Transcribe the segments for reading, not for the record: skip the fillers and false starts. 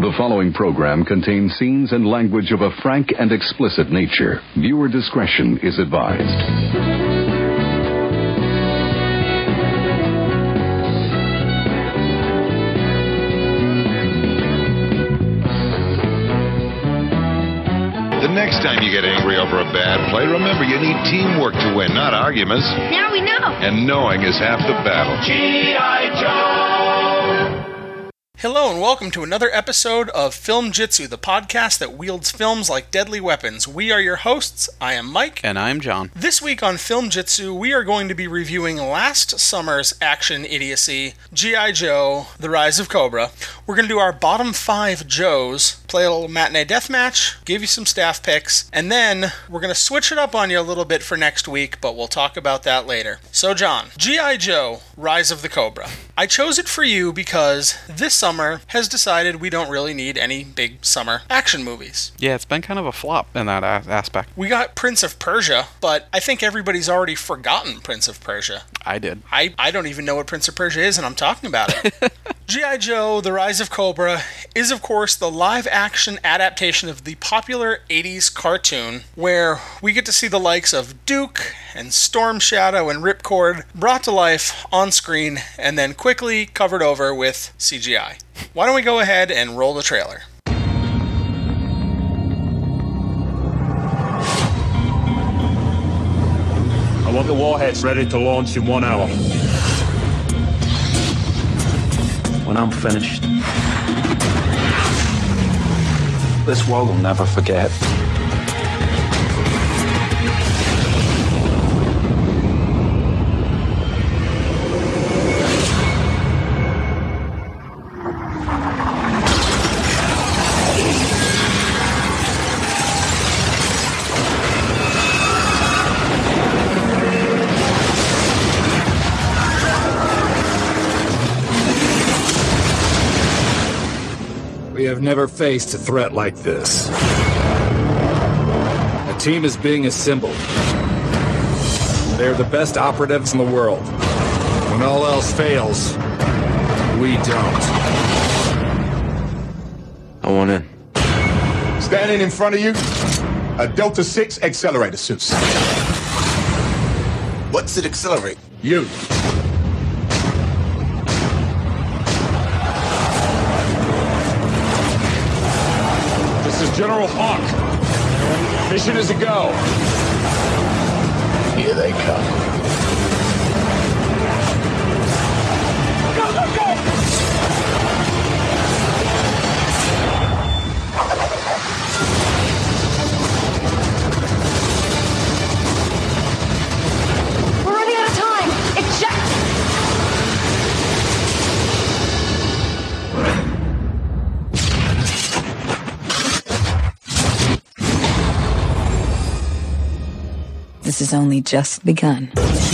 The following program contains scenes and language of a frank and explicit nature. Viewer discretion is advised. The next time you get angry over a bad play, remember you need teamwork to win, not arguments. Now we know. And knowing is half the battle. G.I. Joe! Hello and welcome to another episode of Film Jitsu, the podcast that wields films like deadly weapons. We are your hosts. I am Mike. And I'm John. This week on Film Jitsu, we are going to be reviewing last summer's action idiocy, G.I. Joe, The Rise of Cobra. We're going to do our bottom 5 Joes, play a little matinee deathmatch, give you some staff picks, and then we're going to switch it up on you a little bit for next week, but we'll talk about that later. So John, G.I. Joe, Rise of the Cobra. I chose it for you because this summer has decided we don't really need any big summer action movies. Yeah, it's been kind of a flop in that aspect. We got Prince of Persia, but I think everybody's already forgotten Prince of Persia. I did. I don't even know what Prince of Persia is, and I'm talking about it. G.I. Joe, The Rise of Cobra is, of course, the live-action adaptation of the popular 80s cartoon, where we get to see the likes of Duke and Storm Shadow and Ripcord brought to life on screen and then quickly covered over with CGI. Why don't we go ahead and roll the trailer? I want the warheads ready to launch in 1 hour. When I'm finished, this world will never forget. We have never faced a threat like this. A team is being assembled. They are the best operatives in the world. When all else fails, we don't. I want in. Standing in front of you, a Delta 6 accelerator suit. What's it accelerate? You. General Hawk. Mission is a go. Here they come. Go, go, go! We're running out of time. Eject! This has only just begun.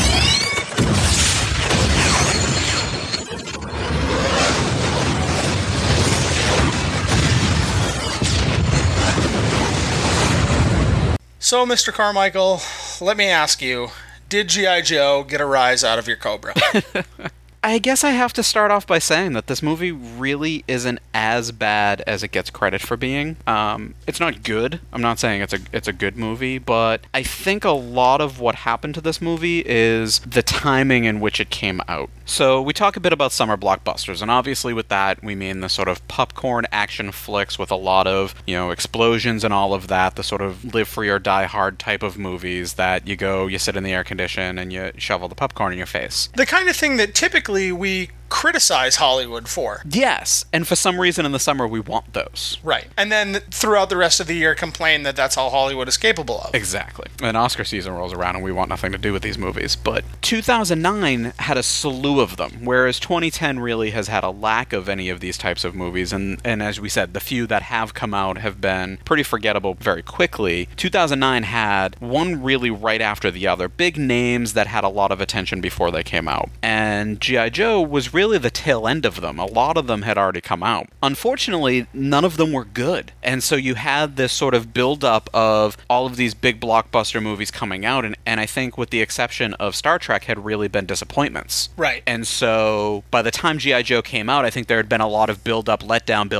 So, Mr. Carmichael, let me ask you, did G.I. Joe get a rise out of your Cobra? I guess I have to start off by saying that this movie really isn't as bad as it gets credit for being. It's not good. I'm not saying it's a good movie, but I think a lot of what happened to this movie is the timing in which it came out. So we talk a bit about summer blockbusters, and obviously with that we mean the sort of popcorn action flicks with a lot of, explosions and all of that, the sort of live free or die hard type of movies that you go, you sit in the air condition and you shovel the popcorn in your face. The kind of thing that typically we criticize Hollywood for. Yes, and for some reason in the summer we want those. Right. And then throughout the rest of the year complain that that's all Hollywood is capable of. Exactly. And Oscar season rolls around and we want nothing to do with these movies. But 2009 had a slew of them, whereas 2010 really has had a lack of any of these types of movies. And as we said, the few that have come out have been pretty forgettable very quickly. 2009 had one really right after the other. Big names that had a lot of attention before they came out. And G.I. Joe was really the tail end of them. A lot of them had already come out. Unfortunately, none of them were good. And so you had this sort of build-up of all of these big blockbuster movies coming out, and I think with the exception of Star Trek had really been disappointments. Right. And so by the time G.I. Joe came out, I think there had been a lot of build-up, let down,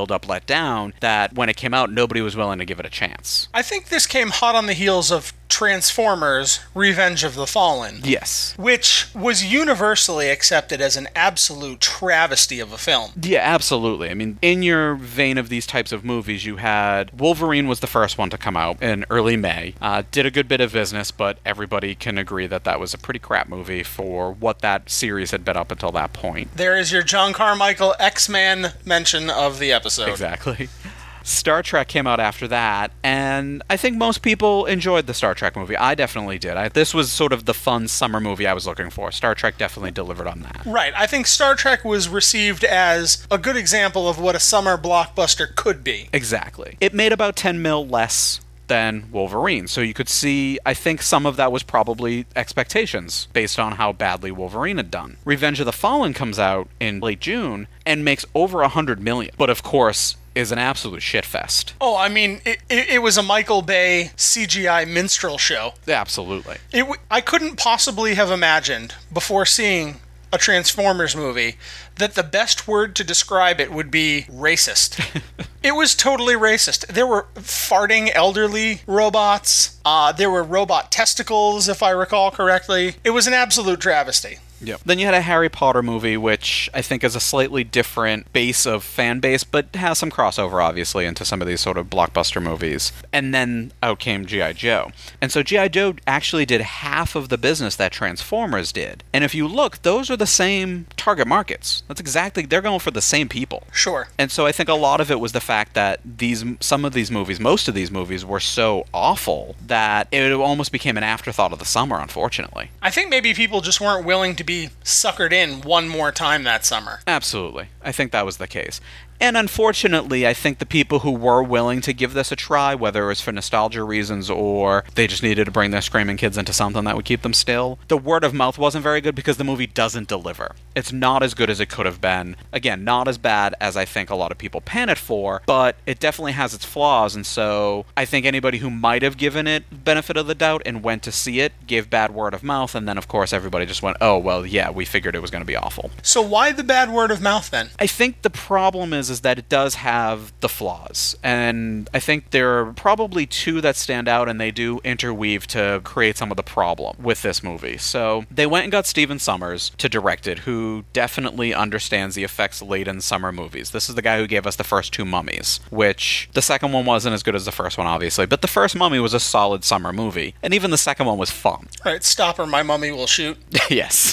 that when it came out, nobody was willing to give it a chance. I think this came hot on the heels of Transformers: Revenge of the Fallen. Yes. Which was universally accepted as an absolute travesty of a film. Yeah, absolutely. I mean, in your vein of these types of movies, you had Wolverine was the first one to come out in early May. Did a good bit of business, but everybody can agree that that was a pretty crap movie for what that series had been up until that point. There is your John Carmichael X-Men mention of the episode. Exactly. Star Trek came out after that, and I think most people enjoyed the Star Trek movie. I definitely did. This was sort of the fun summer movie I was looking for. Star Trek definitely delivered on that. Right. I think Star Trek was received as a good example of what a summer blockbuster could be. Exactly. It made about 10 mil less than Wolverine. So you could see, I think some of that was probably expectations based on how badly Wolverine had done. Revenge of the Fallen comes out in late June and makes over $100 million. But of course, is an absolute shitfest. Oh, I mean, it was a Michael Bay CGI minstrel show. Absolutely. I couldn't possibly have imagined, before seeing a Transformers movie, that the best word to describe it would be racist. It was totally racist. There were farting elderly robots. There were robot testicles, if I recall correctly. It was an absolute travesty. Yep. Then you had a Harry Potter movie, which I think is a slightly different base of fan base, but has some crossover, obviously, into some of these sort of blockbuster movies. And then out came G.I. Joe. And so G.I. Joe actually did half of the business that Transformers did. And if you look, those are the same target markets. That's exactly, they're going for the same people. Sure. And so I think a lot of it was the fact that most of these movies were so awful that it almost became an afterthought of the summer, unfortunately. I think maybe people just weren't willing to be suckered in one more time that summer. Absolutely. I think that was the case. And unfortunately, I think the people who were willing to give this a try, whether it was for nostalgia reasons or they just needed to bring their screaming kids into something that would keep them still, the word of mouth wasn't very good because the movie doesn't deliver. It's not as good as it could have been. Again, not as bad as I think a lot of people pan it for, but it definitely has its flaws, and so I think anybody who might have given it benefit of the doubt and went to see it gave bad word of mouth, and then of course everybody just went, oh, well, yeah, we figured it was going to be awful. So why the bad word of mouth then? I think the problem is that it does have the flaws, and I think there are probably two that stand out, and they do interweave to create some of the problem with this movie. So they went and got Stephen Sommers to direct it, who definitely understands the effects-laden summer movies. This is the guy who gave us the first two Mummies, which the second one wasn't as good as the first one, obviously, but the first Mummy was a solid summer movie, and even the second one was fun. Right, stop or my mummy will shoot. Yes.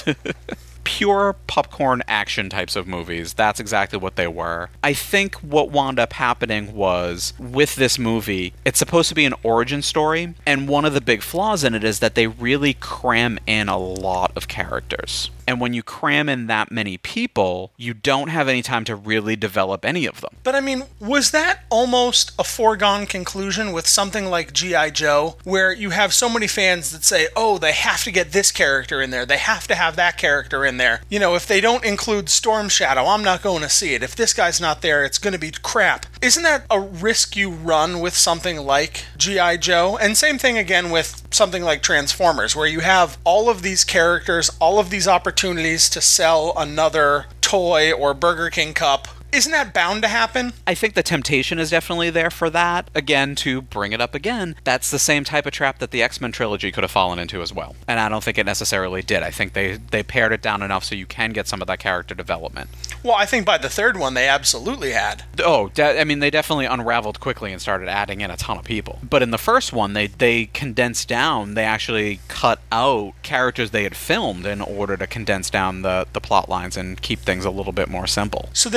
Pure popcorn action types of movies. That's exactly what they were. I think what wound up happening was, with this movie, it's supposed to be an origin story, and one of the big flaws in it is that they really cram in a lot of characters. And when you cram in that many people, you don't have any time to really develop any of them. But I mean, was that almost a foregone conclusion with something like G.I. Joe, where you have so many fans that say, oh, they have to get this character in there, they have to have that character in there. You know, if they don't include Storm Shadow, I'm not going to see it. If this guy's not there, it's going to be crap. Isn't that a risk you run with something like G.I. Joe? And same thing again with something like Transformers, where you have all of these characters, all of these opportunities to sell another toy or Burger King cup. Isn't that bound to happen? I think the temptation is definitely there for that. Again, to bring it up again, that's the same type of trap that the X-Men trilogy could have fallen into as well. And I don't think it necessarily did. I think they pared it down enough so you can get some of that character development. Well, I think by the third one, they absolutely had. Oh, I mean, they definitely unraveled quickly and started adding in a ton of people. But in the first one, they condensed down. They actually cut out characters they had filmed in order to condense down the plot lines and keep things a little bit more simple. So then who in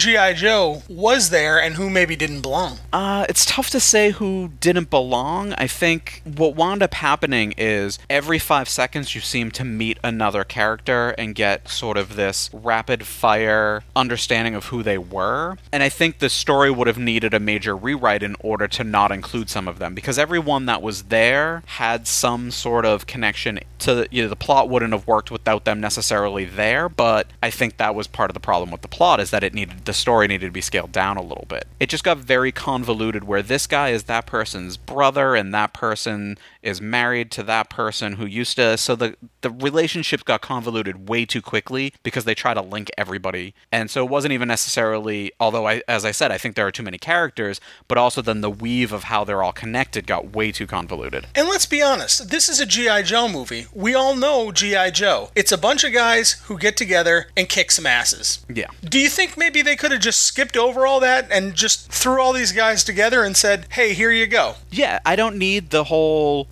G.I. Joe was there and who maybe didn't belong? It's tough to say who didn't belong. I think what wound up happening is every 5 seconds you seem to meet another character and get sort of this rapid-fire understanding of who they were. And I think the story would have needed a major rewrite in order to not include some of them, because everyone that was there had some sort of connection to, the plot wouldn't have worked without them necessarily there, but I think that was part of the problem with the plot, is that the story needed to be scaled down a little bit. It just got very convoluted, where this guy is that person's brother and that person is married to that person who used to, so the relationships got convoluted way too quickly because they try to link everybody. And so it wasn't even necessarily, although as I said, I think there are too many characters, but also then the weave of how they're all connected got way too convoluted. And let's be honest, this is a G.I. Joe movie. We all know G.I. Joe. It's a bunch of guys who get together and kick some asses. Yeah. Do you think maybe they could have just skipped over all that and just threw all these guys together and said, hey, here you go? Yeah, I don't need the whole,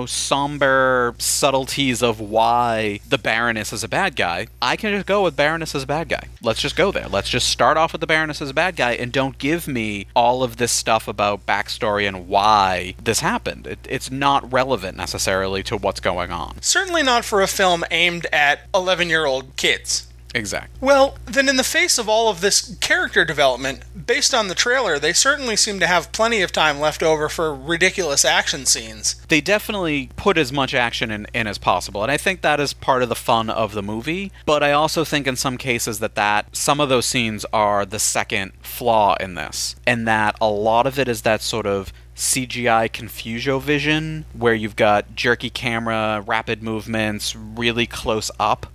somber subtleties of why the Baroness is a bad guy. I can just go with Baroness as a bad guy. Let's just go there. Let's just start off with the Baroness as a bad guy and don't give me all of this stuff about backstory and why this happened. It's not relevant necessarily to what's going on. Certainly not for a film aimed at 11-year-old kids. Exactly. Well, then in the face of all of this character development, based on the trailer, they certainly seem to have plenty of time left over for ridiculous action scenes. They definitely put as much action in as possible, and I think that is part of the fun of the movie, but I also think in some cases that some of those scenes are the second flaw in this, and that a lot of it is that sort of CGI Confusiovision, where you've got jerky camera, rapid movements, really close up,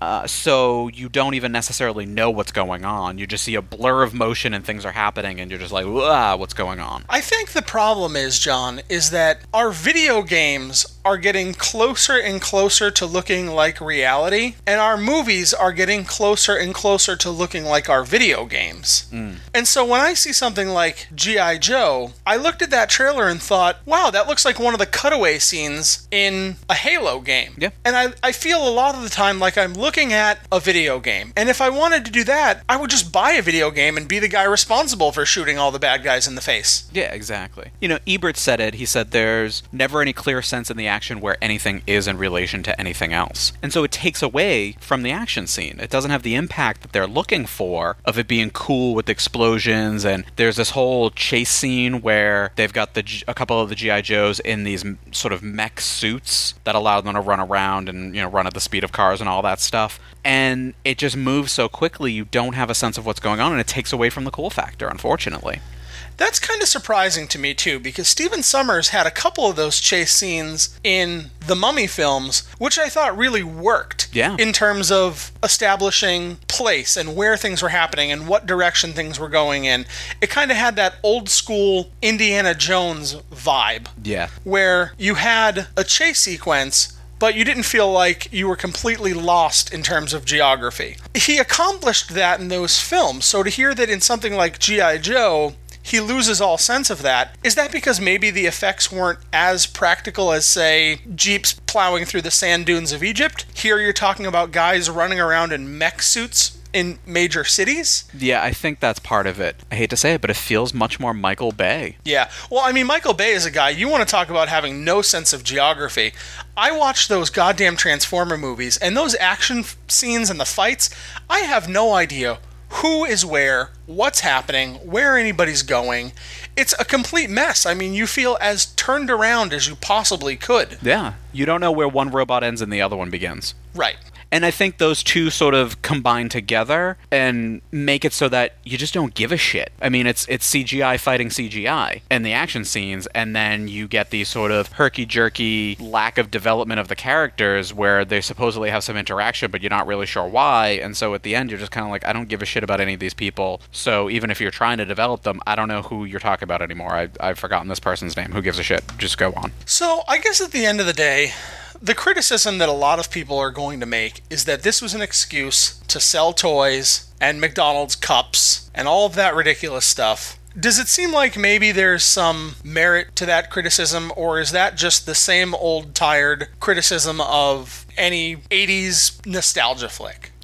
so you don't even necessarily know what's going on. You just see a blur of motion and things are happening, and you're just like, what's going on? I think the problem is, John, is that our video games are getting closer and closer to looking like reality, and our movies are getting closer and closer to looking like our video games. And so when I see something like G.I. Joe, I looked at that trailer and thought, wow, that looks like one of the cutaway scenes in a Halo game. Yeah. And I feel a lot of the time like I'm looking at a video game. And if I wanted to do that, I would just buy a video game and be the guy responsible for shooting all the bad guys in the face. Yeah, exactly. Ebert said it. He said there's never any clear sense in the action where anything is in relation to anything else. And so it takes away from the action scene. It doesn't have the impact that they're looking for of it being cool with explosions, and there's this whole chase scene where they've got a couple of the G.I. Joes in these sort of mech suits that allow them to run around and, run at the speed of cars and all that stuff. And it just moves so quickly, you don't have a sense of what's going on, and it takes away from the cool factor, unfortunately. That's kind of surprising to me, too, because Stephen Sommers had a couple of those chase scenes in the Mummy films, which I thought really worked in terms of establishing place and where things were happening and what direction things were going in. It kind of had that old-school Indiana Jones vibe. Yeah. Where you had a chase sequence, but you didn't feel like you were completely lost in terms of geography. He accomplished that in those films, so to hear that in something like G.I. Joe, he loses all sense of that. Is that because maybe the effects weren't as practical as, say, jeeps plowing through the sand dunes of Egypt? Here you're talking about guys running around in mech suits in major cities? Yeah, I think that's part of it. I hate to say it, but it feels much more Michael Bay. Yeah. Well, I mean, Michael Bay is a guy, you want to talk about having no sense of geography. I watched those goddamn Transformer movies, and those action scenes and the fights, I have no idea who is where, what's happening, where anybody's going. It's a complete mess. I mean, you feel as turned around as you possibly could. Yeah. You don't know where one robot ends and the other one begins. Right. And I think those two sort of combine together and make it so that you just don't give a shit. I mean, it's CGI fighting CGI and the action scenes, and then you get these sort of herky-jerky lack of development of the characters where they supposedly have some interaction, but you're not really sure why. And so at the end, you're just kind of like, I don't give a shit about any of these people. So even if you're trying to develop them, I don't know who you're talking about anymore. I've forgotten this person's name. Who gives a shit? Just go on. So I guess at the end of the day, the criticism that a lot of people are going to make is that this was an excuse to sell toys and McDonald's cups and all of that ridiculous stuff. Does it seem like maybe there's some merit to that criticism, or is that just the same old tired criticism of any 80s nostalgia flick?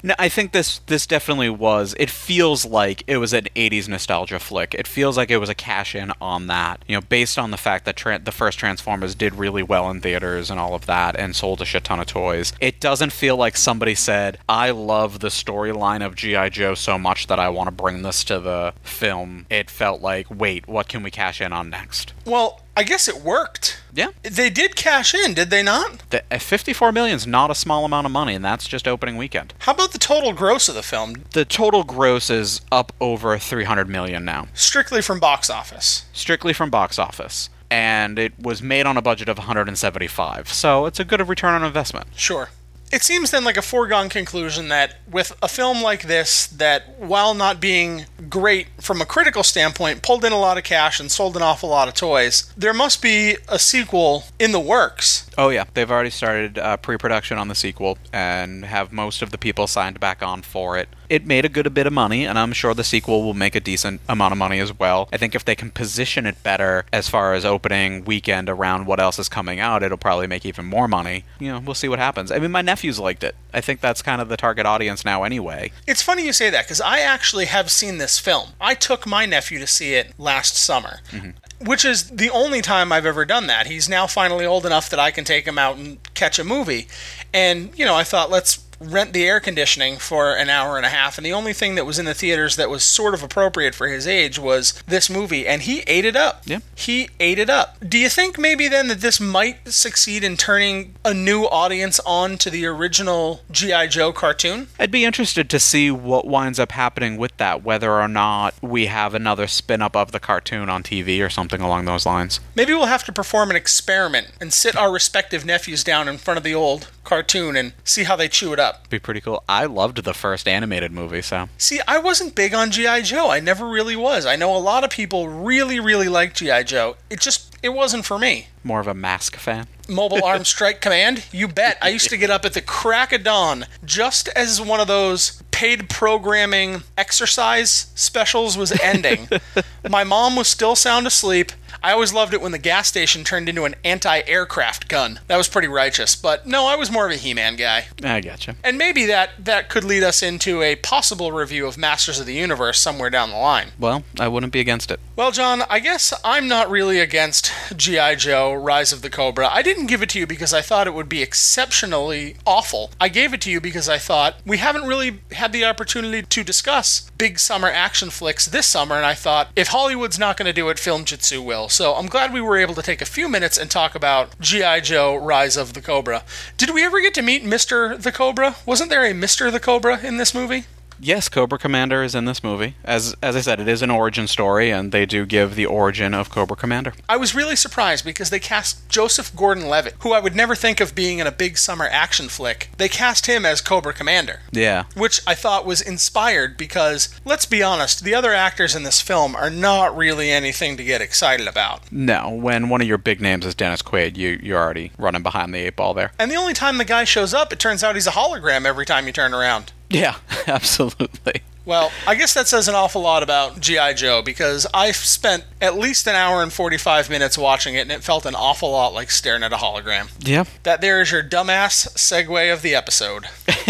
No, I think this definitely was. It feels like it was an 80s nostalgia flick. It feels like it was a cash-in on that. You know, based on the fact that the first Transformers did really well in theaters and all of that and sold a shit ton of toys. It doesn't feel like somebody said, I love the storyline of G.I. Joe so much that I want to bring this to the film. It felt like, wait, what can we cash in on next? Well, I guess it worked. Yeah. They did cash in, did they not? $54 million is not a small amount of money, and that's just opening weekend. How about the total gross of the film? The total gross is up over $300 million now. Strictly from box office. Strictly from box office. And it was made on a budget of $175, so it's a good return on investment. Sure. It seems then like a foregone conclusion that with a film like this, that while not being great from a critical standpoint, pulled in a lot of cash and sold an awful lot of toys, there must be a sequel in the works. Oh yeah, they've already started pre-production on the sequel and have most of the people signed back on for it. It made a good bit of money, and I'm sure the sequel will make a decent amount of money as well. I think if they can position it better as far as opening weekend around what else is coming out, it'll probably make even more money. You know, we'll see what happens. I mean, my nephews liked it. I think that's kind of the target audience now anyway. It's funny you say that, because I actually have seen this film. I took my nephew to see it last summer. Mm-hmm. Which is the only time I've ever done that. He's now finally old enough that I can take him out and catch a movie. And, you know, I thought, let's rent the air conditioning for an hour and a half, and the only thing that was in the theaters that was sort of appropriate for his age was this movie, and he ate it up. Yeah. He ate it up. Do you think maybe then that this might succeed in turning a new audience on to the original G.I. Joe cartoon? I'd be interested to see what winds up happening with that, whether or not we have another spin-up of the cartoon on TV or something along those lines. Maybe we'll have to perform an experiment and sit our respective nephews down in front of the old cartoon and see how they chew it up. Be pretty cool. I loved the first animated movie, so. See, I wasn't big on G.I. Joe. I never really was. I know a lot of people really, really like G.I. Joe. It wasn't for me. More of a Mask fan? Mobile Arms Strike Command? You bet. I used to get up at the crack of dawn just as one of those paid programming exercise specials was ending. My mom was still sound asleep. I always loved it when the gas station turned into an anti-aircraft gun. That was pretty righteous. But no, I was more of a He-Man guy. I gotcha. And maybe that could lead us into a possible review of Masters of the Universe somewhere down the line. Well, I wouldn't be against it. Well, John, I guess I'm not really against G.I. Joe, Rise of the Cobra. I didn't give it to you because I thought it would be exceptionally awful. I gave it to you because I thought we haven't really had the opportunity to discuss big summer action flicks this summer, and I thought if Hollywood's not going to do it, Film Jitsu will. So I'm glad we were able to take a few minutes and talk about G.I. Joe, Rise of the Cobra. Did we ever get to meet Mr. the Cobra? Wasn't there a Mr. the Cobra in this movie? Yes, Cobra Commander is in this movie. As I said, it is an origin story, and they do give the origin of Cobra Commander. I was really surprised because they cast Joseph Gordon-Levitt, who I would never think of being in a big summer action flick. They cast him as Cobra Commander. Yeah. Which I thought was inspired because, let's be honest, the other actors in this film are not really anything to get excited about. No, when one of your big names is Dennis Quaid, you're already running behind the 8 ball there. And the only time the guy shows up, it turns out he's a hologram every time you turn around. Yeah, absolutely. Well, I guess that says an awful lot about G.I. Joe because I spent at least an hour and 45 minutes watching it, and it felt an awful lot like staring at a hologram. Yeah. That there is your dumbass segue of the episode.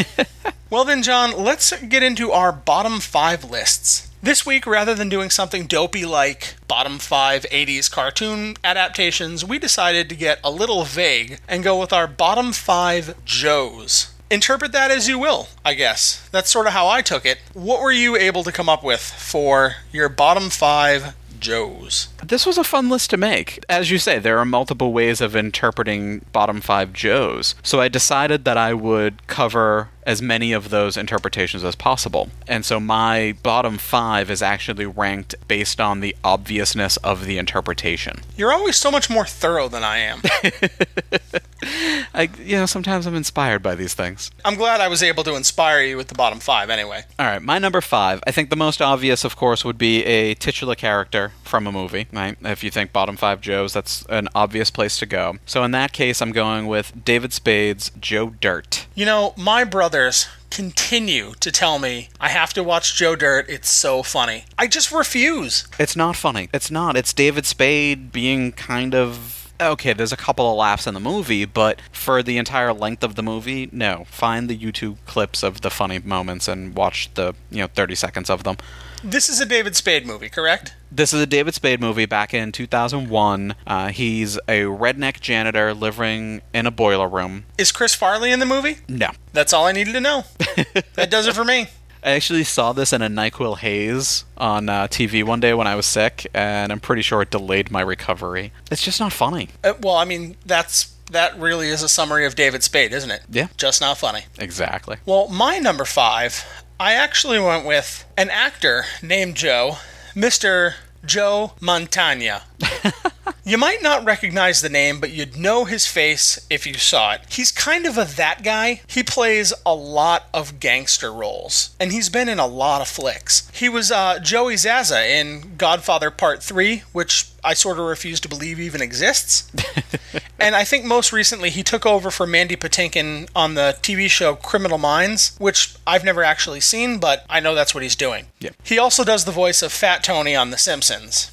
Well then, John, let's get into our bottom 5 lists. This week, rather than doing something dopey like bottom 5 80s cartoon adaptations, we decided to get a little vague and go with our bottom 5 Joes. Interpret that as you will, I guess. That's sort of how I took it. What were you able to come up with for your bottom 5 Joes? This was a fun list to make. As you say, there are multiple ways of interpreting bottom 5 Joes. So I decided that I would cover as many of those interpretations as possible. And so my bottom 5 is actually ranked based on the obviousness of the interpretation. You're always so much more thorough than I am. Sometimes I'm inspired by these things. I'm glad I was able to inspire you with the bottom 5 anyway. All right, my number 5. I think the most obvious, of course, would be a titular character from a movie, right? If you think bottom 5 Joes, that's an obvious place to go. So in that case, I'm going with David Spade's Joe Dirt. You know, my brothers continue to tell me I have to watch Joe Dirt. It's so funny. I just refuse. It's not funny. It's not. It's David Spade being kind of okay, there's a couple of laughs in the movie, but for the entire length of the movie, no. Find the YouTube clips of the funny moments and watch the 30 seconds of them. This is a David Spade movie, correct? This is a David Spade movie back in 2001. He's a redneck janitor living in a boiler room. Is Chris Farley in the movie? No. That's all I needed to know. That does it for me. I actually saw this in a NyQuil haze on TV one day when I was sick, and I'm pretty sure it delayed my recovery. It's just not funny. Well, I mean, that really is a summary of David Spade, isn't it? Yeah. Just not funny. Exactly. Well, my number 5, I actually went with an actor named Joe, Mr. Joe Montana. You might not recognize the name, but you'd know his face if you saw it. He's kind of that guy. He plays a lot of gangster roles, and he's been in a lot of flicks. He was Joey Zaza in Godfather Part 3, which I sort of refuse to believe even exists. And I think most recently he took over for Mandy Patinkin on the TV show Criminal Minds, which I've never actually seen, but I know that's what he's doing. Yep. He also does the voice of Fat Tony on The Simpsons.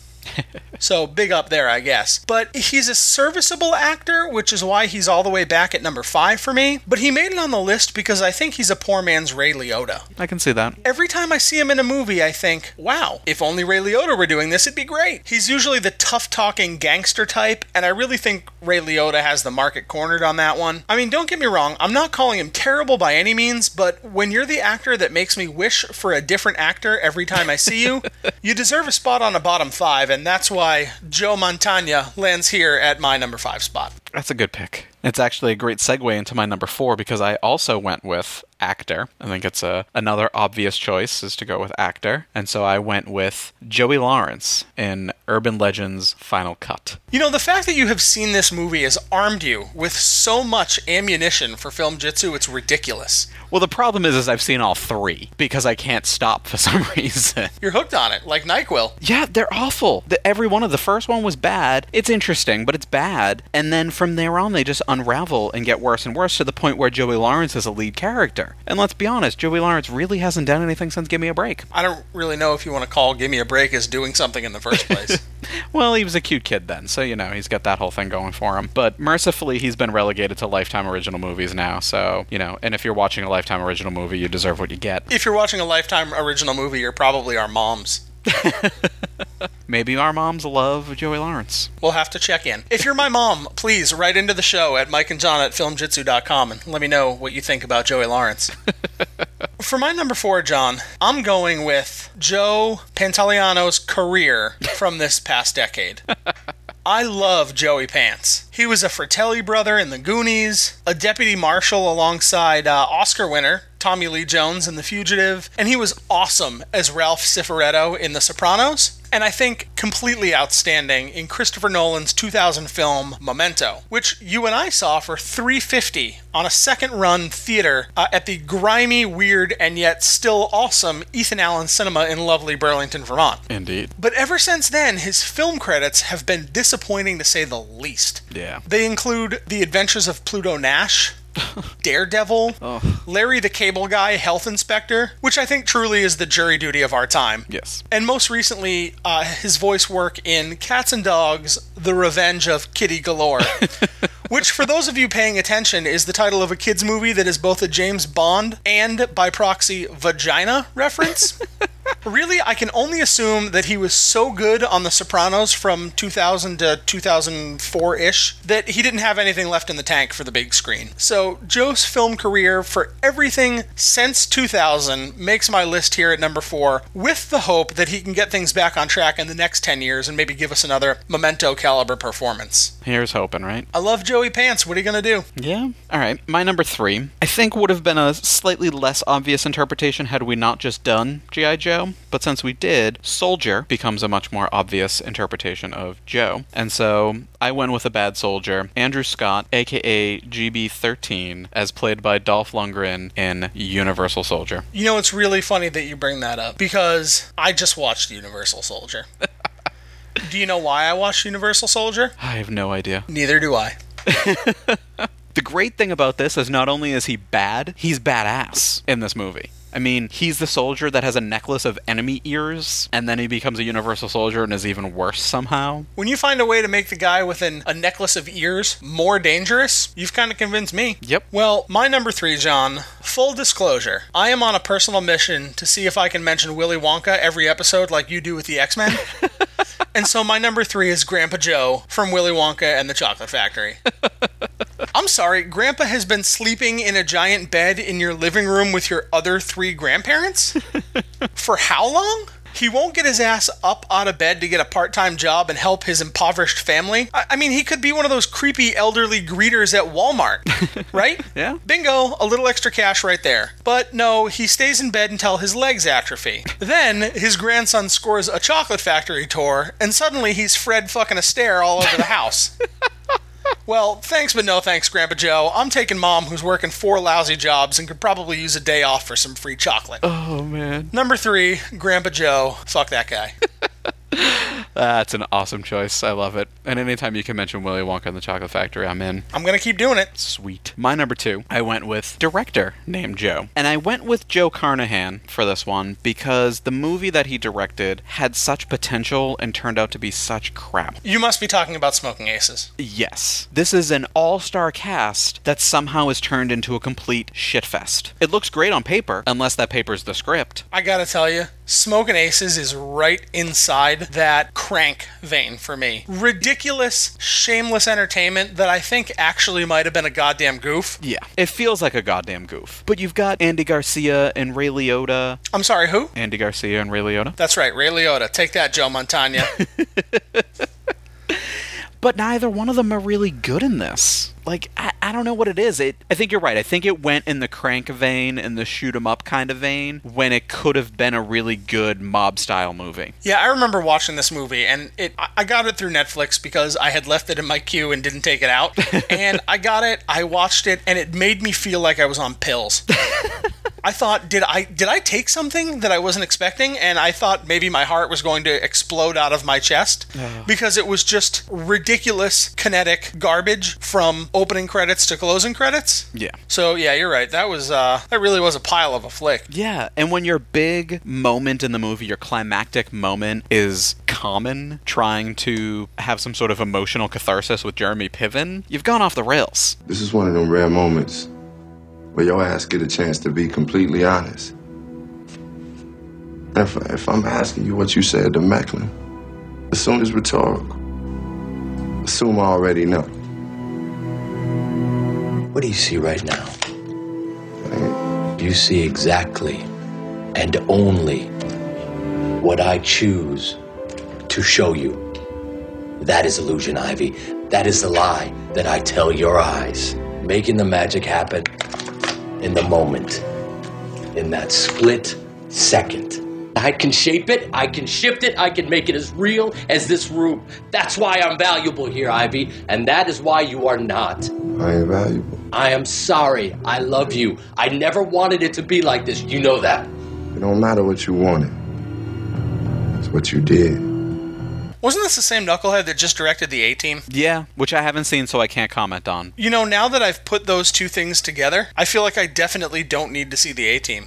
So big up there, I guess. But he's a serviceable actor, which is why he's all the way back at number 5 for me. But he made it on the list because I think he's a poor man's Ray Liotta. I can see that. Every time I see him in a movie, I think, wow, if only Ray Liotta were doing this, it'd be great. He's usually the tough-talking gangster type, and I really think Ray Liotta has the market cornered on that one. I mean, don't get me wrong, I'm not calling him terrible by any means, but when you're the actor that makes me wish for a different actor every time I see you, you deserve a spot on a bottom 5, and that's why Joe Montana lands here at my number 5 spot. That's a good pick. It's actually a great segue into my number 4 because I also went with actor. I think it's another obvious choice is to go with actor. And so I went with Joey Lawrence in Urban Legends Final Cut. You know, the fact that you have seen this movie has armed you with so much ammunition for film jitsu, it's ridiculous. Well, the problem is I've seen all 3 because I can't stop for some reason. You're hooked on it, like NyQuil. Yeah, they're awful. Every one of the first one was bad. It's interesting, but it's bad. And then from there on, they just unravel and get worse and worse to the point where Joey Lawrence is a lead character. And let's be honest, Joey Lawrence really hasn't done anything since Give Me a Break. I don't really know if you want to call Give Me a Break as doing something in the first place. Well, he was a cute kid then, so, he's got that whole thing going for him. But mercifully, he's been relegated to Lifetime original movies now, so, and if you're watching a Lifetime original movie, you deserve what you get. If you're watching a Lifetime original movie, you're probably our moms. Maybe our moms love Joey Lawrence. We'll have to check in. If you're my mom, please write into the show at mikeandjohn@filmjitsu.com and let me know what you think about Joey Lawrence. For my number 4, John, I'm going with Joe Pantoliano's career from this past decade. I love Joey Pants. He was a Fratelli brother in The Goonies, a deputy marshal alongside Oscar winner Tommy Lee Jones in The Fugitive, and he was awesome as Ralph Cifaretto in The Sopranos, and I think completely outstanding in Christopher Nolan's 2000 film Memento, which you and I saw for $3.50 on a second-run theater at the grimy, weird, and yet still awesome Ethan Allen Cinema in lovely Burlington, Vermont. Indeed. But ever since then, his film credits have been disappointing to say the least. Yeah. They include The Adventures of Pluto Nash, Daredevil, Larry the Cable Guy, Health Inspector, which I think truly is the jury duty of our time. Yes. And most recently, his voice work in Cats and Dogs, The Revenge of Kitty Galore, which, for those of you paying attention, is the title of a kids' movie that is both a James Bond and, by proxy, vagina reference. Really, I can only assume that he was so good on The Sopranos from 2000 to 2004-ish that he didn't have anything left in the tank for the big screen. So Joe's film career for everything since 2000 makes my list here at number 4, with the hope that he can get things back on track in the next 10 years and maybe give us another Memento caliber performance. Here's hoping, right? I love Joey Pants. What are you going to do? Yeah. All right. My number 3, I think would have been a slightly less obvious interpretation had we not just done G.I. Joe. But since we did, Soldier becomes a much more obvious interpretation of Joe. And so I went with a bad soldier, Andrew Scott, a.k.a. GB-13, as played by Dolph Lundgren in Universal Soldier. You know, it's really funny that you bring that up, because I just watched Universal Soldier. Do you know why I watched Universal Soldier? I have no idea. Neither do I. The great thing about this is not only is he bad, he's badass in this movie. I mean, he's the soldier that has a necklace of enemy ears, and then he becomes a Universal Soldier and is even worse somehow. When you find a way to make the guy with a necklace of ears more dangerous, you've kind of convinced me. Yep. Well, my number 3, John, full disclosure. I am on a personal mission to see if I can mention Willy Wonka every episode like you do with the X-Men. And so my number 3 is Grandpa Joe from Willy Wonka and the Chocolate Factory. I'm sorry, Grandpa has been sleeping in a giant bed in your living room with your other 3 grandparents? For how long? He won't get his ass up out of bed to get a part-time job and help his impoverished family. I mean, he could be one of those creepy elderly greeters at Walmart, right? Yeah. Bingo, a little extra cash right there. But no, he stays in bed until his legs atrophy. Then his grandson scores a Chocolate Factory tour, and suddenly he's Fred fucking Astaire all over the house. Well, thanks but no thanks, Grandpa Joe. I'm taking Mom, who's working 4 lousy jobs and could probably use a day off for some free chocolate. Oh, man. Number 3, Grandpa Joe. Fuck that guy. That's an awesome choice. I love it. And anytime you can mention Willy Wonka and the Chocolate Factory, I'm in. I'm going to keep doing it. Sweet. My number 2, I went with director named Joe. And I went with Joe Carnahan for this one because the movie that he directed had such potential and turned out to be such crap. You must be talking about Smoking Aces. Yes. This is an all-star cast that somehow is turned into a complete shitfest. It looks great on paper, unless that paper's the script. I gotta tell you, Smoking Aces is right inside that Crank vein for me. Ridiculous, shameless entertainment that I think actually might have been a goddamn goof. Yeah, it feels like a goddamn goof. But you've got Andy Garcia and Ray Liotta. I'm sorry, who? Andy Garcia and Ray Liotta. That's right, Ray Liotta. Take that, Joe Montana. But neither one of them are really good in this. Like, I don't know what it is. I think you're right. I think it went in the Crank vein and the shoot 'em up kind of vein when it could have been a really good mob-style movie. Yeah, I remember watching this movie, and I got it through Netflix because I had left it in my queue and didn't take it out. And I got it, I watched it, and it made me feel like I was on pills. I thought, did I take something that I wasn't expecting? And I thought maybe my heart was going to explode out of my chest because it was just ridiculous kinetic garbage from opening credits to closing credits. Yeah. So yeah, you're right. That was that really was a pile of a flick. Yeah, and when your big moment in the movie, your climactic moment, is Common trying to have some sort of emotional catharsis with Jeremy Piven, you've gone off the rails. This is one of them rare moments where your ass get a chance to be completely honest. If I'm asking you what you said to Macklin, assume it's rhetorical. Assume I already know. What do you see right now? You see exactly and only what I choose to show you. That is illusion, Ivy. That is the lie that I tell your eyes. Making the magic happen in the moment, in that split second. I can shape it, I can shift it, I can make it as real as this room. That's why I'm valuable here, Ivy, and that is why you are not. I ain't valuable. I am sorry. I love you. I never wanted it to be like this. You know that. It don't matter what you wanted. It's what you did. Wasn't this the same knucklehead that just directed the A-Team? Yeah, which I haven't seen, so I can't comment on. You know, now that I've put those two things together, I feel like I definitely don't need to see the A-Team.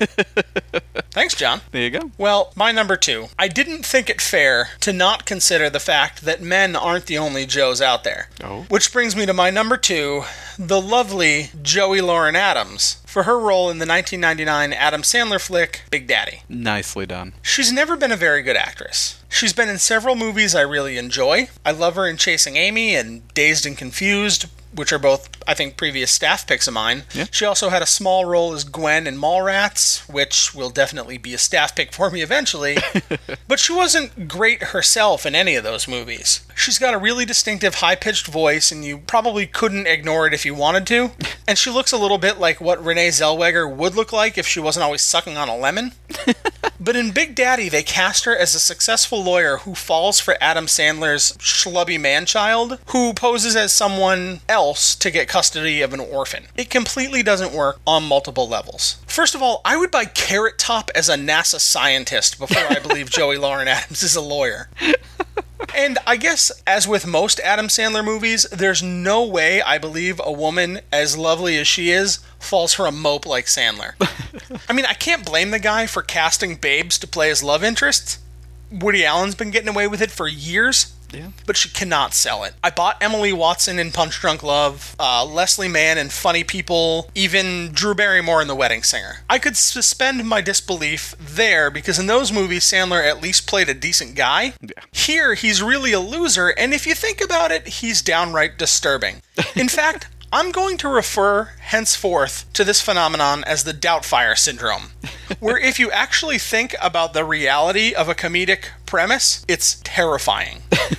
Thanks, John. There you go. Well, my number 2. I didn't think it fair to not consider the fact that men aren't the only Joes out there. Oh. Which brings me to my number 2, the lovely Joey Lauren Adams, for her role in the 1999 Adam Sandler flick, Big Daddy. Nicely done. She's never been a very good actress. She's been in several movies I really enjoy. I love her in Chasing Amy and Dazed and Confused, which are both, I think, previous staff picks of mine. Yeah. She also had a small role as Gwen in Mallrats, which will definitely be a staff pick for me eventually. But she wasn't great herself in any of those movies. She's got a really distinctive high-pitched voice, and you probably couldn't ignore it if you wanted to. And she looks a little bit like what Renee Zellweger would look like if she wasn't always sucking on a lemon. But in Big Daddy, they cast her as a successful lawyer who falls for Adam Sandler's schlubby man-child, who poses as someone else to get custody of an orphan. It completely doesn't work on multiple levels. First of all, I would buy Carrot Top as a NASA scientist before I believe Joey Lauren Adams is a lawyer. And I guess, as with most Adam Sandler movies, there's no way I believe a woman as lovely as she is falls for a mope like Sandler. I mean, I can't blame the guy for casting babes to play his love interests. Woody Allen's been getting away with it for years. Yeah. But she cannot sell it. I bought Emily Watson in Punch Drunk Love, Leslie Mann in Funny People, even Drew Barrymore in The Wedding Singer. I could suspend my disbelief there because in those movies, Sandler at least played a decent guy. Yeah. Here, he's really a loser, and if you think about it, he's downright disturbing. In fact, I'm going to refer henceforth to this phenomenon as the Doubtfire syndrome, where if you actually think about the reality of a comedic premise, it's terrifying.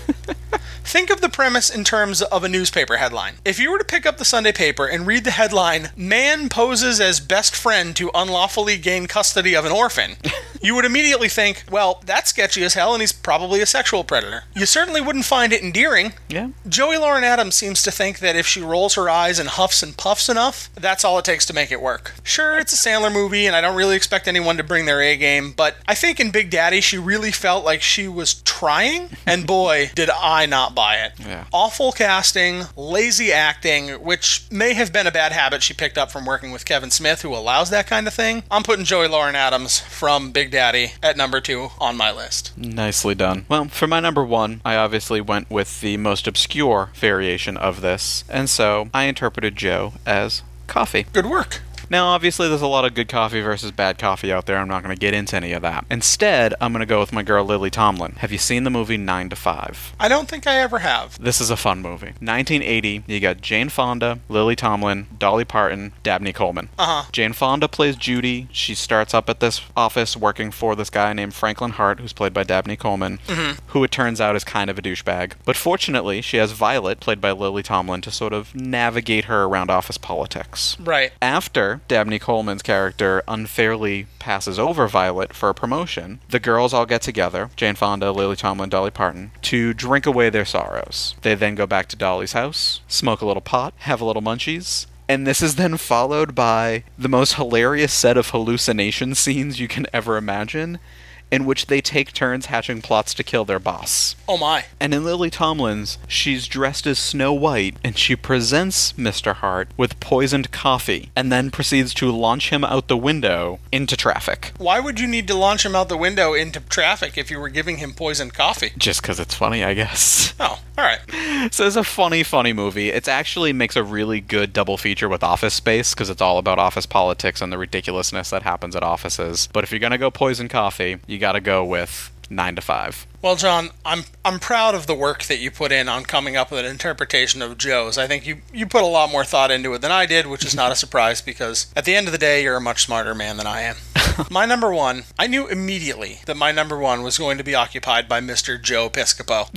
Think of the premise in terms of a newspaper headline. If you were to pick up the Sunday paper and read the headline, "Man poses as best friend to unlawfully gain custody of an orphan," you would immediately think, well, that's sketchy as hell and he's probably a sexual predator. You certainly wouldn't find it endearing. Yeah. Joey Lauren Adams seems to think that if she rolls her eyes and huffs and puffs enough, that's all it takes to make it work. Sure, it's a Sandler movie and I don't really expect anyone to bring their A game, but I think in Big Daddy she really felt like she was trying, and boy, did I not buy it. Yeah. Awful casting, lazy acting, which may have been a bad habit she picked up from working with Kevin Smith, who allows that kind of thing. I'm putting Joey Lauren Adams from Big Daddy at number 2 on my list. Nicely done. Well, for my number 1, I obviously went with the most obscure variation of this, and so I interpreted Joe as coffee. Good work. Now, obviously, there's a lot of good coffee versus bad coffee out there. I'm not going to get into any of that. Instead, I'm going to go with my girl Lily Tomlin. Have you seen the movie 9 to 5? I don't think I ever have. This is a fun movie. 1980, you got Jane Fonda, Lily Tomlin, Dolly Parton, Dabney Coleman. Jane Fonda plays Judy. She starts up at this office working for this guy named Franklin Hart, who's played by Dabney Coleman, who it turns out is kind of a douchebag. But fortunately, she has Violet, played by Lily Tomlin, to sort of navigate her around office politics. Right. After Dabney Coleman's character unfairly passes over Violet for a promotion, the girls all get together, Jane Fonda, Lily Tomlin, Dolly Parton, to drink away their sorrows. They then go back to Dolly's house, smoke a little pot, have a little munchies, and this is then followed by the most hilarious set of hallucination scenes you can ever imagine, in which they take turns hatching plots to kill their boss. Oh my. And in Lily Tomlin's, she's dressed as Snow White, and she presents Mr. Hart with poisoned coffee, and then proceeds to launch him out the window into traffic. Why would you need to launch him out the window into traffic if you were giving him poisoned coffee? Just because it's funny, I guess. Oh, alright. So it's a funny movie. It actually makes a really good double feature with Office Space, because it's all about office politics and the ridiculousness that happens at offices. But if you're gonna go poison coffee, you gotta go with 9 to 5. Well, John, I'm proud of the work that you put in on coming up with an interpretation of Joe's. I think you put a lot more thought into it than I did, which is not a surprise because at the end of the day, you're a much smarter man than I am. My number 1, I knew immediately that my number 1 was going to be occupied by Mr. Joe Piscopo.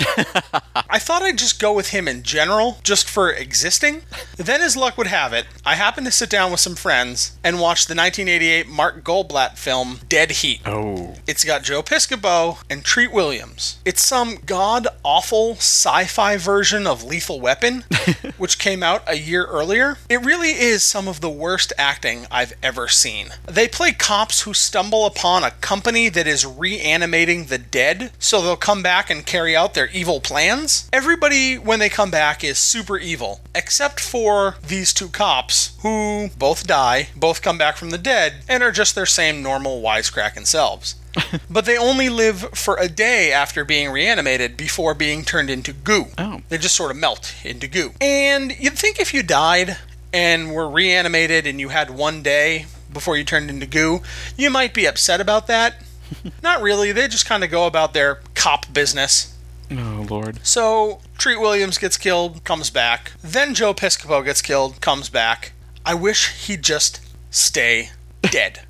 I thought I'd just go with him in general, just for existing. Then, as luck would have it, I happened to sit down with some friends and watch the 1988 Mark Goldblatt film Dead Heat. Oh. It's got Joe Piscopo and Treat Williams. It's some god-awful sci-fi version of Lethal Weapon, which came out a year earlier. It really is some of the worst acting I've ever seen. They play cops who stumble upon a company that is reanimating the dead, so they'll come back and carry out their evil plans. Everybody, when they come back, is super evil, except for these 2 cops, who both die, both come back from the dead, and are just their same normal wisecracking selves. But they only live for a day after being reanimated before being turned into goo. Oh. They just sort of melt into goo. And you'd think if you died and were reanimated and you had 1 day before you turned into goo, you might be upset about that. Not really. They just kind of go about their cop business. Oh, Lord. So, Treat Williams gets killed, comes back. Then Joe Piscopo gets killed, comes back. I wish he'd just stay dead.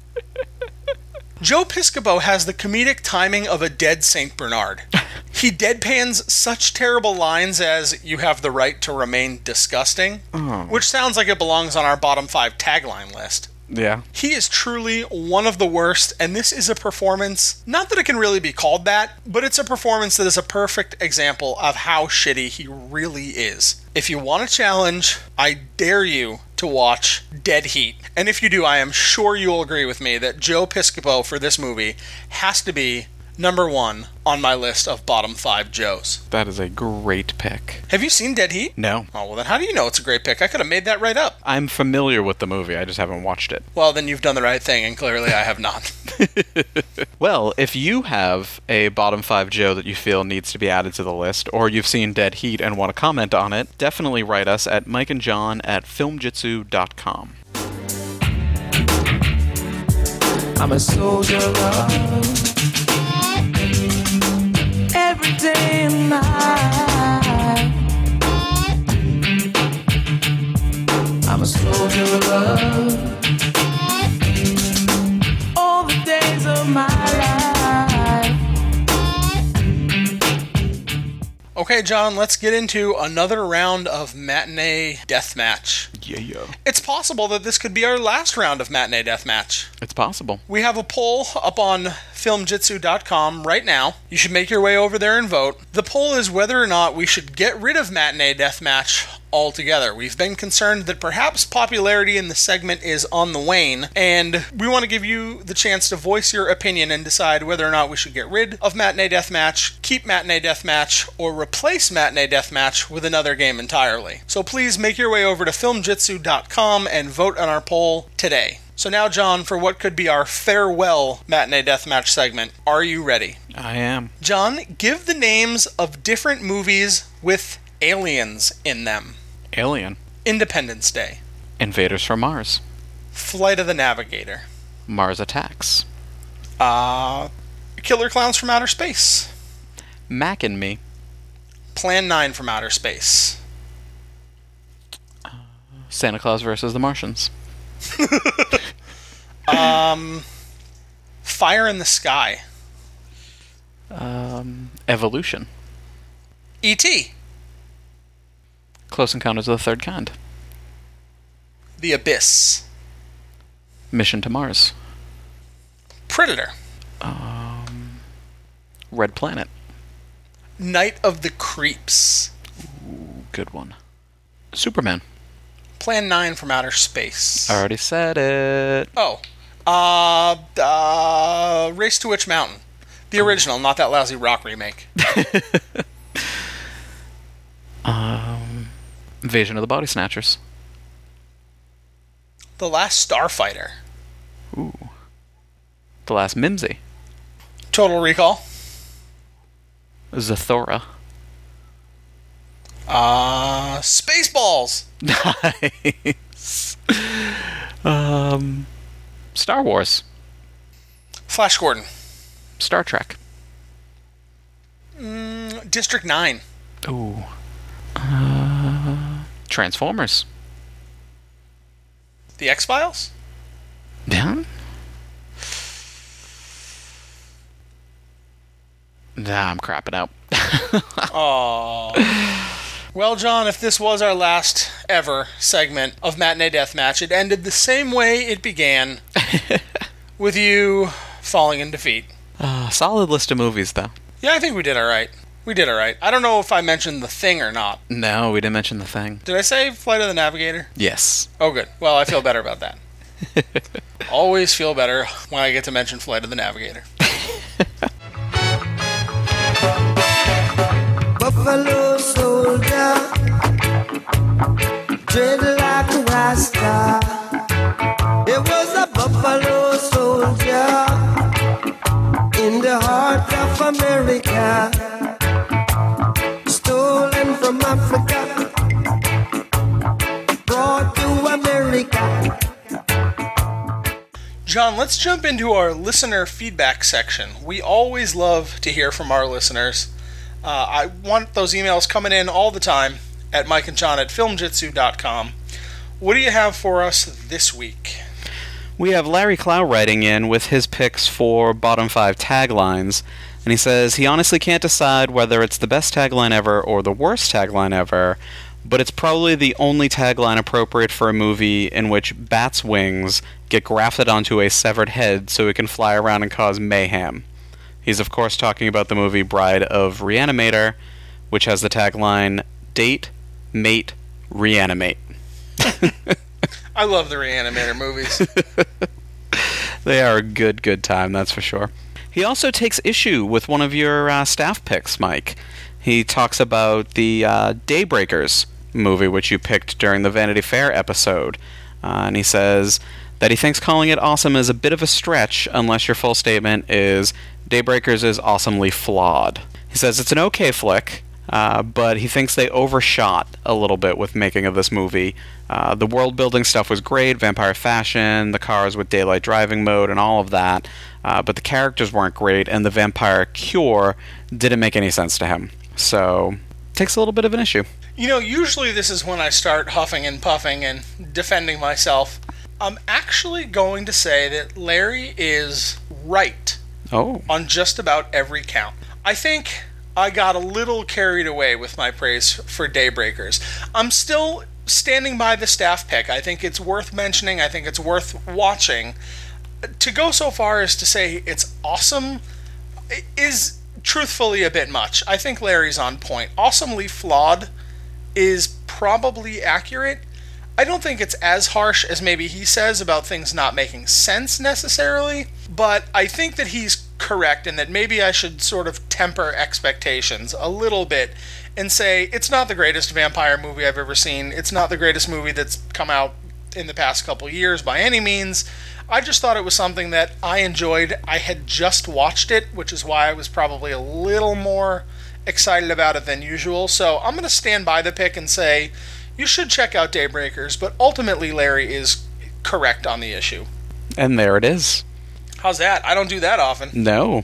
Joe Piscopo has the comedic timing of a dead St. Bernard. He deadpans such terrible lines as, "You have the right to remain disgusting," which sounds like it belongs on our bottom 5 tagline list. Yeah. He is truly one of the worst, and this is a performance, not that it can really be called that, but it's a performance that is a perfect example of how shitty he really is. If you want a challenge, I dare you to watch Dead Heat. And if you do, I am sure you'll agree with me that Joe Piscopo for this movie has to be number 1 on my list of bottom 5 Joes. That is a great pick. Have you seen Dead Heat? No. Oh, well then how do you know it's a great pick? I could have made that right up. I'm familiar with the movie, I just haven't watched it. Well, then you've done the right thing, and clearly I have not. Well, if you have a bottom 5 Joe that you feel needs to be added to the list, or you've seen Dead Heat and want to comment on it, definitely write us at mikeandjohn@filmjitsu.com. I'm a soldier of every day in my life. I'm a soldier of love all the days of my life. Okay, John, let's get into another round of Matinee Deathmatch. Yeah. It's possible that this could be our last round of Matinee Deathmatch. It's possible. We have a poll up on filmjitsu.com right now. You should make your way over there and vote. The poll is whether or not we should get rid of Matinee Deathmatch altogether. We've been concerned that perhaps popularity in the segment is on the wane, and we want to give you the chance to voice your opinion and decide whether or not we should get rid of Matinee Deathmatch, keep Matinee Deathmatch, or replace Matinee Deathmatch with another game entirely. So please make your way over to filmjitsu.com and vote on our poll today. So now, John, for what could be our farewell Matinee Deathmatch segment, are you ready? I am. John, give the names of different movies with aliens in them. Alien. Independence Day. Invaders from Mars. Flight of the Navigator. Mars Attacks. Killer Clowns from Outer Space. Mac and Me. Plan 9 from Outer Space. Santa Claus versus the Martians. Fire in the Sky. Evolution. E.T. Close Encounters of the Third Kind. The Abyss. Mission to Mars. Predator. Red Planet. Night of the Creeps. Ooh, good one. Superman. Plan 9 from Outer Space. I already said it. Oh. Race to Witch Mountain. The original, not that lousy rock remake. Invasion of the Body Snatchers. The Last Starfighter. Ooh. The Last Mimsy. Total Recall. Zathura. Spaceballs. Nice. Star Wars. Flash Gordon. Star Trek. District 9. Ooh. Transformers. The X-Files? Yeah. Nah, I'm crapping out. Aww. Well, John, if this was our last ever segment of Matinee Deathmatch, it ended the same way it began, with you falling in defeat. Solid list of movies, though. Yeah, I think we did all right. We did all right. I don't know if I mentioned The Thing or not. No, we didn't mention The Thing. Did I say Flight of the Navigator? Yes. Oh, good. Well, I feel better about that. Always feel better when I get to mention Flight of the Navigator. Buffalo soldier, dread like a Rasta. It was a buffalo soldier in the heart of America, stolen from Africa, brought to America. John, let's jump into our listener feedback section. We always love to hear from our listeners. I want those emails coming in all the time at mikeandjohn@filmjitsu.com. What do you have for us this week? We have Larry Clow writing in with his picks for bottom 5 taglines, and he says he honestly can't decide whether it's the best tagline ever or the worst tagline ever, but it's probably the only tagline appropriate for a movie in which bats' wings get grafted onto a severed head so it can fly around and cause mayhem. He's of course talking about the movie Bride of Reanimator, which has the tagline, Date, Mate, Reanimate. I love the Reanimator movies. They are a good time, that's for sure. He also takes issue with one of your staff picks, Mike. He talks about the Daybreakers movie, which you picked during the Vanity Fair episode. And he says that he thinks calling it awesome is a bit of a stretch unless your full statement is Daybreakers is awesomely flawed. He says it's an okay flick, but he thinks they overshot a little bit with making of this movie. The world-building stuff was great, vampire fashion, the cars with daylight driving mode, and all of that, but the characters weren't great, and the vampire cure didn't make any sense to him. So, takes a little bit of an issue. Usually this is when I start huffing and puffing and defending myself. I'm actually going to say that Larry is right on just about every count. I think I got a little carried away with my praise for Daybreakers. I'm still standing by the staff pick. I think it's worth mentioning. I think it's worth watching. To go so far as to say it's awesome is truthfully a bit much. I think Larry's on point. Awesomely flawed is probably accurate. I don't think it's as harsh as maybe he says about things not making sense necessarily, but I think that he's correct and that maybe I should sort of temper expectations a little bit and say it's not the greatest vampire movie I've ever seen. It's not the greatest movie that's come out in the past couple years by any means. I just thought it was something that I enjoyed. I had just watched it, which is why I was probably a little more excited about it than usual. So I'm going to stand by the pick and say you should check out Daybreakers, but ultimately Larry is correct on the issue. And there it is. How's that? I don't do that often. No.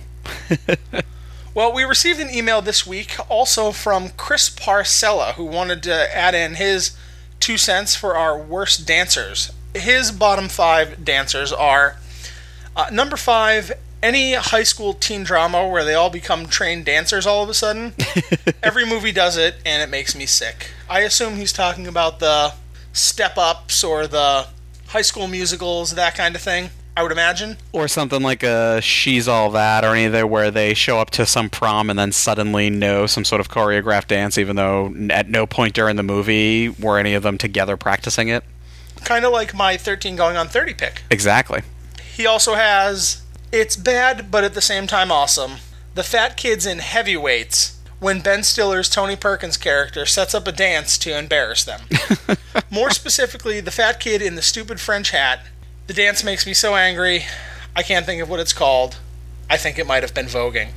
Well, we received an email this week also from Chris Parcella, who wanted to add in his 2 cents for our worst dancers. His bottom 5 dancers are number 5, any high school teen drama where they all become trained dancers all of a sudden. Every movie does it, and it makes me sick. I assume he's talking about the Step-Ups or the High School Musicals, that kind of thing, I would imagine. Or something like a She's All That, or anything where they show up to some prom and then suddenly know some sort of choreographed dance, even though at no point during the movie were any of them together practicing it. Kind of like my 13 going on 30 pick. Exactly. He also has, it's bad, but at the same time awesome, the fat kids in Heavyweights, when Ben Stiller's Tony Perkins character sets up a dance to embarrass them. More specifically, the fat kid in the stupid French hat. The dance makes me so angry, I can't think of what it's called. I think it might have been voguing.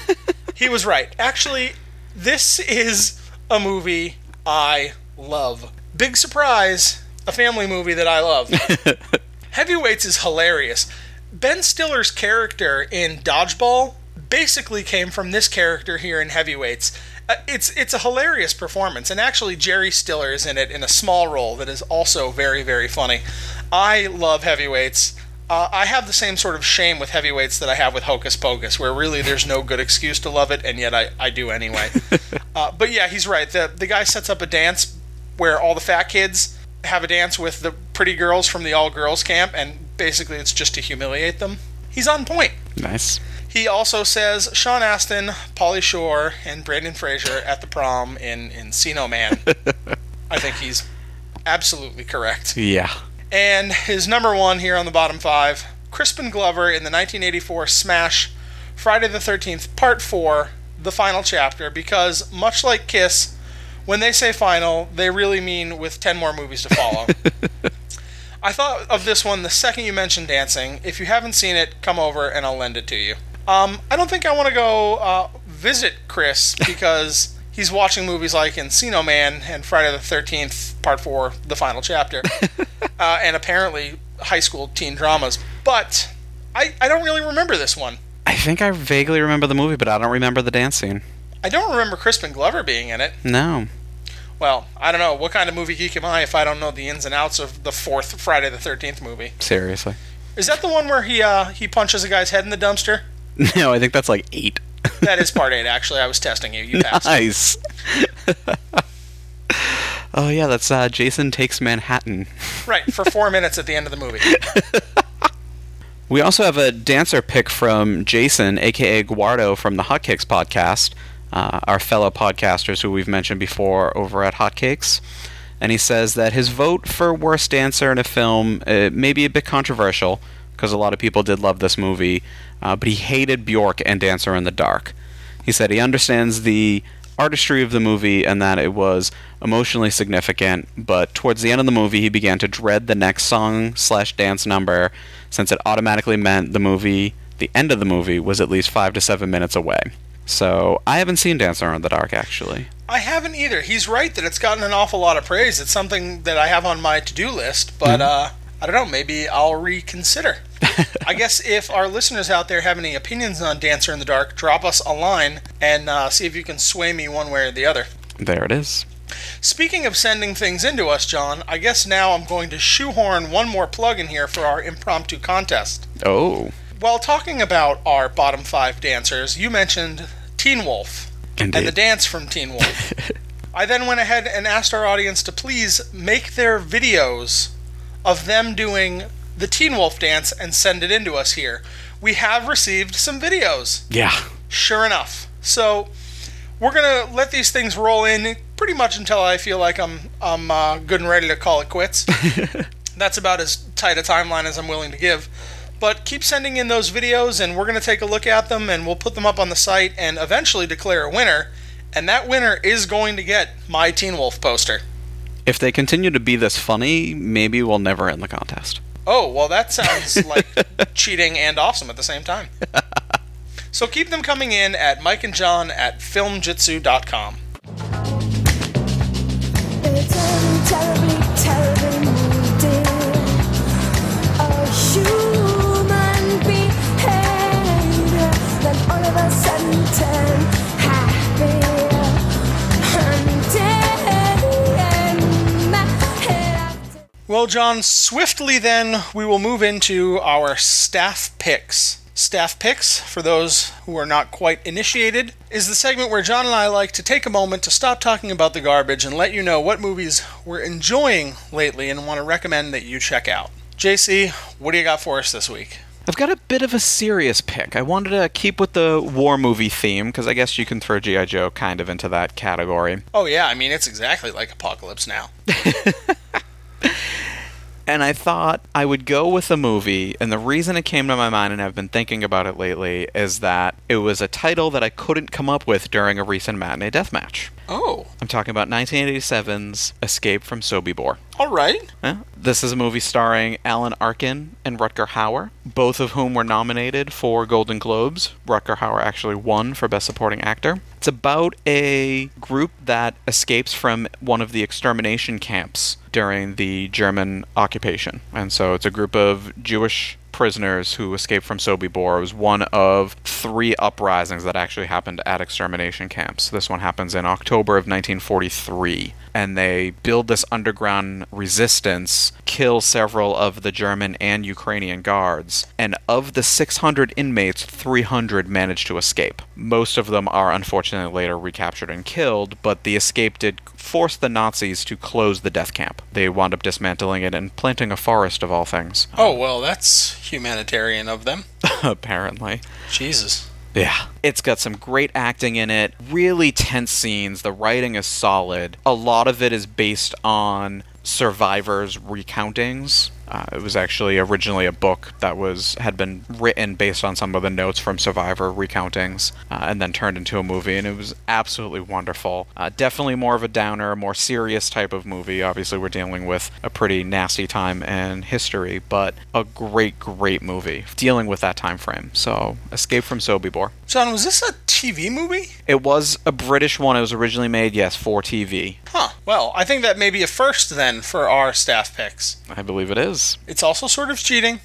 He was right. Actually, this is a movie I love. Big surprise, a family movie that I love. Heavyweights is hilarious. Ben Stiller's character in Dodgeball basically came from this character here in Heavyweights. It's a hilarious performance, and actually Jerry Stiller is in it in a small role that is also very, very funny. I love Heavyweights. I have the same sort of shame with Heavyweights that I have with Hocus Pocus, where really there's no good excuse to love it, and yet I do anyway. But yeah, he's right. The guy sets up a dance where all the fat kids have a dance with the pretty girls from the all-girls camp, and basically it's just to humiliate them. He's on point. Nice. He also says Sean Astin, Pauly Shore, and Brendan Fraser at the prom in Encino Man. I think he's absolutely correct. Yeah. And his number 1 here on the bottom 5, Crispin Glover in the 1984 smash Friday the 13th Part 4, the final chapter, because much like Kiss, when they say final, they really mean with 10 more movies to follow. I thought of this one the second you mentioned dancing. If you haven't seen it, come over and I'll lend it to you. I don't think I want to go visit Chris because he's watching movies like Encino Man and Friday the 13th Part 4, the final chapter, and apparently high school teen dramas. But I don't really remember this one. I think I vaguely remember the movie, but I don't remember the dance scene. I don't remember Crispin Glover being in it. No. Well, I don't know. What kind of movie geek am I if I don't know the ins and outs of the 4th Friday the 13th movie? Seriously. Is that the one where he punches a guy's head in the dumpster? No, I think that's like 8. That is part 8, actually. I was testing you. You passed. Nice. Oh, yeah, that's Jason Takes Manhattan. Right, for 4 minutes at the end of the movie. We also have a dancer pick from Jason, a.k.a. Guardo from the Hotcakes podcast, our fellow podcasters who we've mentioned before over at Hotcakes. And he says that his vote for worst dancer in a film may be a bit controversial, because a lot of people did love this movie, but he hated Bjork and Dancer in the Dark. He said he understands the artistry of the movie and that it was emotionally significant, but towards the end of the movie he began to dread the next song/dance number, since it automatically meant the end of the movie was at least 5 to 7 minutes away. So I haven't seen Dancer in the Dark, actually. I haven't either. He's right that it's gotten an awful lot of praise. It's something that I have on my to-do list, but I don't know, maybe I'll reconsider. I guess if our listeners out there have any opinions on Dancer in the Dark, drop us a line and see if you can sway me one way or the other. There it is. Speaking of sending things into us, John, I guess now I'm going to shoehorn one more plug in here for our impromptu contest. Oh. While talking about our bottom 5 dancers, you mentioned Teen Wolf. Indeed. And the dance from Teen Wolf. I then went ahead and asked our audience to please make their videos of them doing the Teen Wolf dance and send it into us here. We have received some videos. Yeah. Sure enough. So we're going to let these things roll in pretty much until I feel like I'm good and ready to call it quits. That's about as tight a timeline as I'm willing to give. But keep sending in those videos, and we're going to take a look at them, and we'll put them up on the site and eventually declare a winner. And that winner is going to get my Teen Wolf poster. If they continue to be this funny, maybe we'll never end the contest. Oh, well, that sounds like cheating and awesome at the same time. So keep them coming in at mikeandjohn@filmjitsu.com. It's terribly, terribly needed. A human behavior that all of a sudden turn happy. Well, John, swiftly then we will move into our staff picks. Staff picks, for those who are not quite initiated, is the segment where John and I like to take a moment to stop talking about the garbage and let you know what movies we're enjoying lately and want to recommend that you check out. JC, what do you got for us this week? I've got a bit of a serious pick. I wanted to keep with the war movie theme, because I guess you can throw G.I. Joe kind of into that category. Oh yeah, I mean, it's exactly like Apocalypse Now. And I thought I would go with a movie, and the reason it came to my mind, and I've been thinking about it lately, is that it was a title that I couldn't come up with during a recent Matinee Deathmatch. Oh. I'm talking about 1987's Escape from Sobibor. All right. This is a movie starring Alan Arkin and Rutger Hauer, both of whom were nominated for Golden Globes. Rutger Hauer actually won for Best Supporting Actor. It's about a group that escapes from one of the extermination camps during the German occupation. And so it's a group of Jewish prisoners who escaped from Sobibor. It was one of 3 uprisings that actually happened at extermination camps. This one happens in October of 1943. And they build this underground resistance, kill several of the German and Ukrainian guards, and of the 600 inmates, 300 manage to escape. Most of them are unfortunately later recaptured and killed, but the escape did force the Nazis to close the death camp. They wound up dismantling it and planting a forest of all things. Oh, well, that's humanitarian of them. Apparently. Jesus. Yeah. It's got some great acting in it, really tense scenes, the writing is solid. A lot of it is based on survivors' recountings. It was actually originally a book that had been written based on some of the notes from survivor recountings, and then turned into a movie, and it was absolutely wonderful. Definitely more of a downer, more serious type of movie. Obviously, we're dealing with a pretty nasty time in history, but a great, great movie dealing with that time frame. So, Escape from Sobibor. John, was this a TV movie? It was a British one. It was originally made, yes, for TV. Huh. Well, I think that may be a first then for our staff picks. I believe it is. It's also sort of cheating,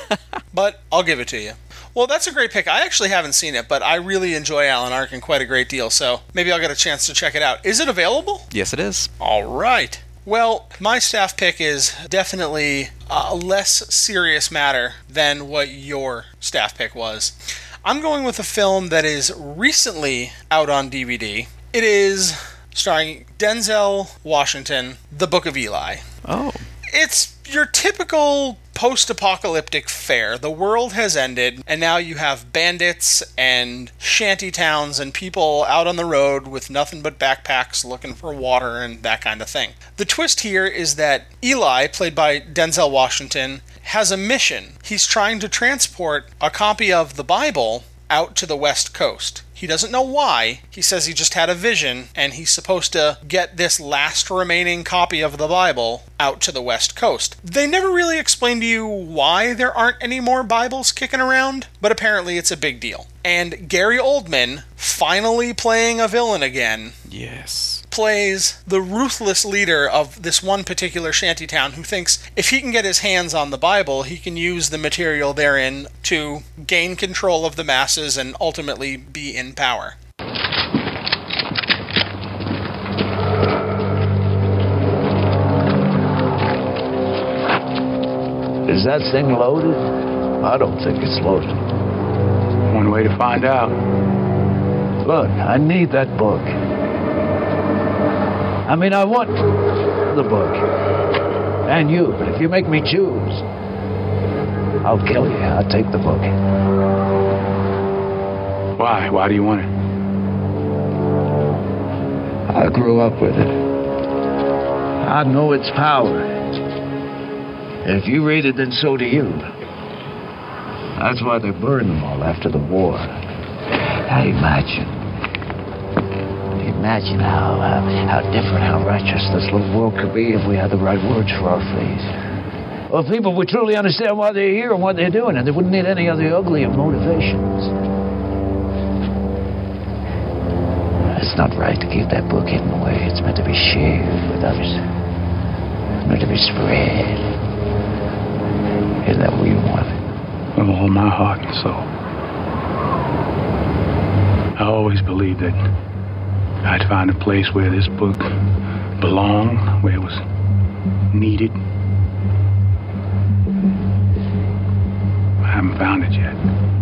but I'll give it to you. Well, that's a great pick. I actually haven't seen it, but I really enjoy Alan Arkin quite a great deal, so maybe I'll get a chance to check it out. Is it available? Yes, it is. All right. Well, my staff pick is definitely a less serious matter than what your staff pick was. I'm going with a film that is recently out on DVD. It is starring Denzel Washington, The Book of Eli. Oh. It's your typical post-apocalyptic fare. The world has ended, and now you have bandits and shanty towns and people out on the road with nothing but backpacks looking for water and that kind of thing. The twist here is that Eli, played by Denzel Washington, has a mission. He's trying to transport a copy of the Bible out to the West Coast. He doesn't know why. He says he just had a vision, and he's supposed to get this last remaining copy of the Bible out to the West Coast. They never really explain to you why there aren't any more Bibles kicking around, but apparently it's a big deal. And Gary Oldman, finally playing a villain again, yes, plays the ruthless leader of this one particular shantytown who thinks if he can get his hands on the Bible, he can use the material therein to gain control of the masses and ultimately be in power. Is that thing loaded? I don't think it's loaded. One way to find out. Look, I need that book. I mean, I want the book. And you, but if you make me choose, I'll kill you. I'll take the book. Why? Why do you want it? I grew up with it. I know its power. And if you read it, then so do you. That's why they burned them all after the war. Now imagine how different, how righteous this little world could be if we had the right words for our faith. Well, if people would truly understand why they're here and what they're doing, and they wouldn't need any of the ugly of motivations. It's not right to keep that book hidden away. It's meant to be shared with others. It's meant to be spread. Is that what you want? With all my heart and soul. I always believed that I'd find a place where this book belonged, where it was needed. I haven't found it yet.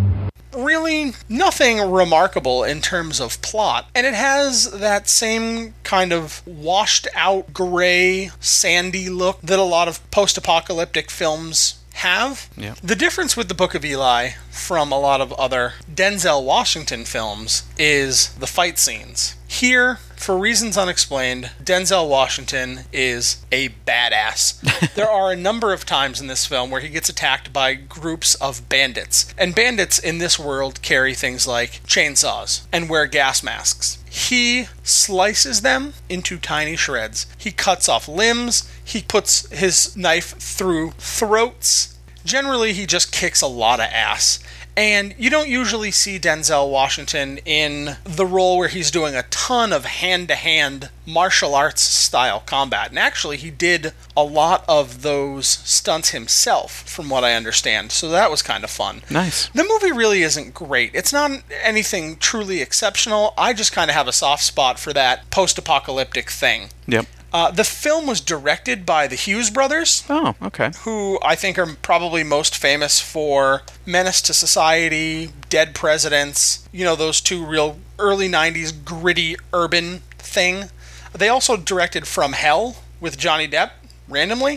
Really, nothing remarkable in terms of plot, and it has that same kind of washed out, gray, sandy look that a lot of post-apocalyptic films have. Yeah. The difference with the Book of Eli from a lot of other Denzel Washington films is the fight scenes. Here, for reasons unexplained, Denzel Washington is a badass. There are a number of times in this film where he gets attacked by groups of bandits. And bandits in this world carry things like chainsaws and wear gas masks. He slices them into tiny shreds. He cuts off limbs. He puts his knife through throats. Generally, he just kicks a lot of ass. And you don't usually see Denzel Washington in the role where he's doing a ton of hand-to-hand martial arts style combat. And actually, he did a lot of those stunts himself, from what I understand. So that was kind of fun. Nice. The movie really isn't great. It's not anything truly exceptional. I just kind of have a soft spot for that post-apocalyptic thing. Yep. The film was directed by the Hughes brothers. Oh, okay. Who I think are probably most famous for Menace to Society, Dead Presidents, you know, those two real early 90s gritty urban thing. They also directed From Hell with Johnny Depp, randomly.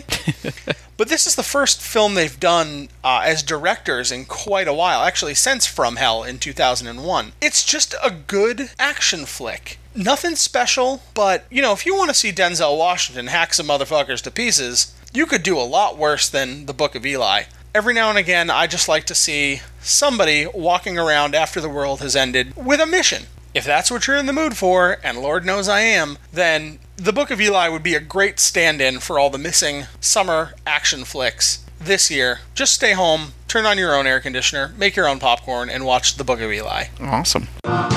But this is the first film they've done as directors in quite a while, actually since From Hell in 2001. It's just a good action flick. Nothing special, but, you know, if you want to see Denzel Washington hack some motherfuckers to pieces, you could do a lot worse than The Book of Eli. Every now and again, I just like to see somebody walking around after the world has ended with a mission. If that's what you're in the mood for, and Lord knows I am, then The Book of Eli would be a great stand-in for all the missing summer action flicks this year. Just stay home, turn on your own air conditioner, make your own popcorn, and watch The Book of Eli. Awesome.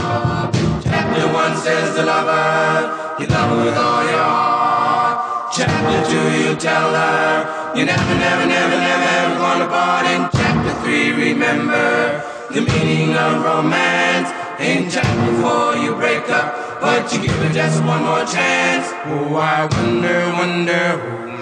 Chapter 1 says the lover, you love her with all your heart. Chapter 2, you tell her, you never, never, never, never, ever gonna part. In Chapter 3, remember the meaning of romance. In Chapter 4, you break up, but you give her just one more chance. Oh, I wonder,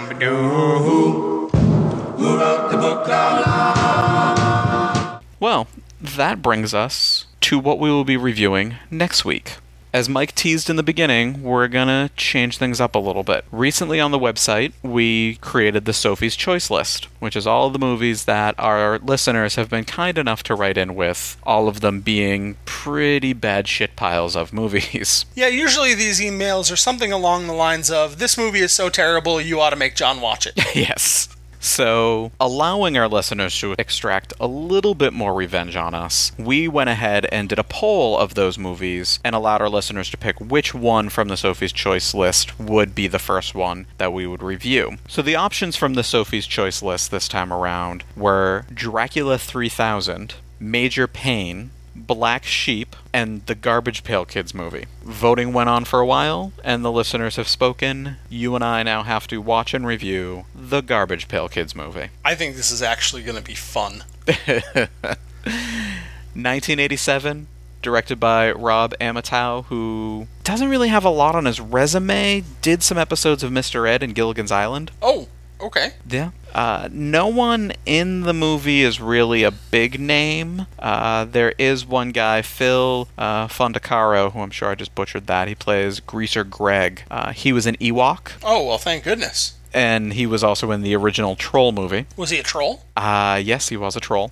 who wrote the book of love? Well, that brings us to what we will be reviewing next week. As Mike teased in the beginning, we're gonna change things up a little bit. Recently on the website, we created the Sophie's Choice list, which is all the movies that our listeners have been kind enough to write in with, all of them being pretty bad shit piles of movies. Yeah, usually these emails are something along the lines of, this movie is so terrible, you ought to make John watch it. Yes. So, allowing our listeners to extract a little bit more revenge on us, we went ahead and did a poll of those movies and allowed our listeners to pick which one from the Sophie's Choice list would be the first one that we would review. So the options from the Sophie's Choice list this time around were Dracula 3000, Major Payne, Black Sheep, and the Garbage Pail Kids movie. Voting went on for a while, and the listeners have spoken. You and I now have to watch and review the Garbage Pail Kids movie. I think this is actually going to be fun. 1987, directed by Rob Amatow, who doesn't really have a lot on his resume. Did some episodes of Mr. Ed and Gilligan's Island. Oh, okay. Yeah. No one in the movie is really a big name. There is one guy, Phil Fondacaro, who I'm sure I just butchered that. He plays Greaser Greg. He was an Ewok. Oh, well, thank goodness. And he was also in the original Troll movie. Was he a troll? Yes, he was a troll.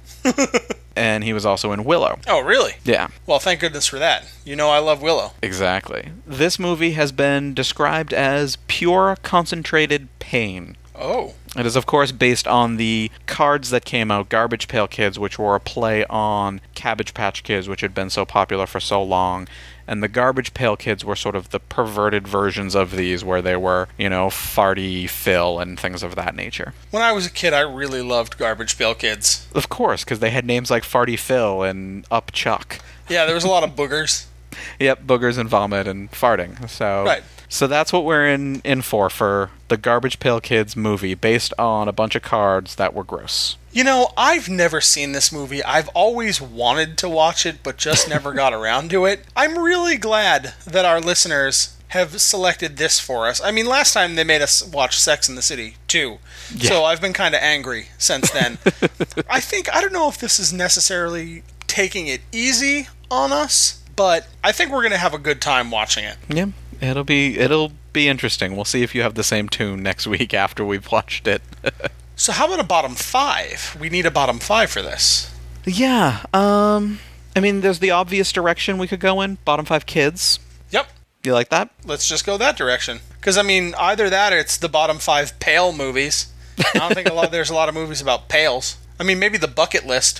And he was also in Willow. Oh, really? Yeah. Well, thank goodness for that. You know I love Willow. Exactly. This movie has been described as pure concentrated pain. Oh. It is, of course, based on the cards that came out, Garbage Pail Kids, which were a play on Cabbage Patch Kids, which had been so popular for so long. And the Garbage Pail Kids were sort of the perverted versions of these, where they were, you know, Farty Phil and things of that nature. When I was a kid, I really loved Garbage Pail Kids. Of course, because they had names like Farty Phil and Up Chuck. Yeah, there was a lot of boogers. Yep, boogers and vomit and farting. So, right. So that's what we're in for the Garbage Pail Kids movie, based on a bunch of cards that were gross. You know, I've never seen this movie. I've always wanted to watch it, but just never got around to it. I'm really glad that our listeners have selected this for us. I mean, last time they made us watch Sex and the City 2, yeah. So I've been kind of angry since then. I don't know if this is necessarily taking it easy on us, but I think we're going to have a good time watching it. Yeah, it'll be interesting. We'll see if you have the same tune next week after we've watched it. So how about a bottom 5? We need a bottom 5 for this. Yeah, I mean, there's the obvious direction we could go in. Bottom 5 kids. Yep. You like that? Let's just go that direction. Because, I mean, either that or it's the bottom 5 pail movies. I don't think there's a lot of movies about pails. I mean, maybe the bucket list.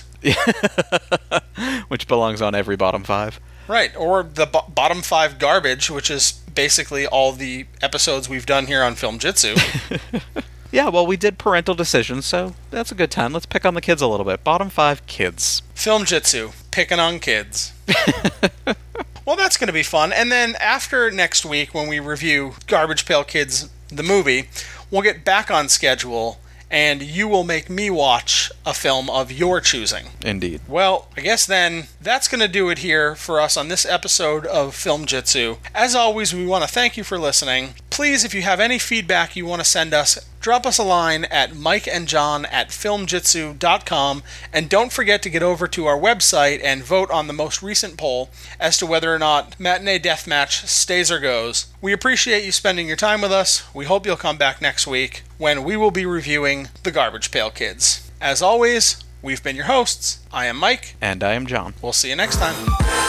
Which belongs on every bottom 5. Right, or the bottom 5 garbage, which is basically all the episodes we've done here on Film Jitsu. Yeah, well, we did parental decisions, so that's a good time. Let's pick on the kids a little bit. Bottom 5 kids. Film Jitsu, picking on kids. Well, that's going to be fun. And then after next week, when we review Garbage Pail Kids, the movie, we'll get back on schedule, and you will make me watch a film of your choosing. Indeed. Well, I guess then that's going to do it here for us on this episode of Film Jitsu. As always, we want to thank you for listening. Please, if you have any feedback you want to send us, drop us a line at mikeandjohn@filmjitsu.com, and don't forget to get over to our website and vote on the most recent poll as to whether or not Matinee Deathmatch stays or goes. We appreciate you spending your time with us. We hope you'll come back next week when we will be reviewing The Garbage Pail Kids. As always, we've been your hosts. I am Mike. And I am John. We'll see you next time.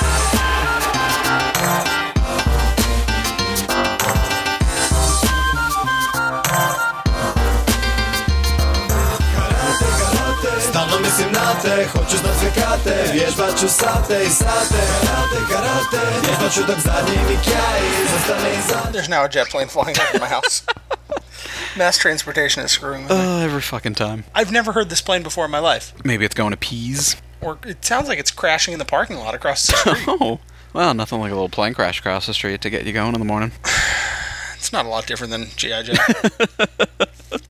Stalno mislim na te, hoću znat sve kate, vježbat ću sate i sate. Karate, vježbat ću dok zadnji mi kjaji, zastane i zadnji. There's now a jet plane flying over my house. Mass transportation is screwing with me. Every fucking time. I've never heard this plane before in my life. Maybe it's going to Pease. Or it sounds like it's crashing in the parking lot across the street. Oh, well, nothing like a little plane crash across the street to get you going in the morning. It's not a lot different than G.I. Joe.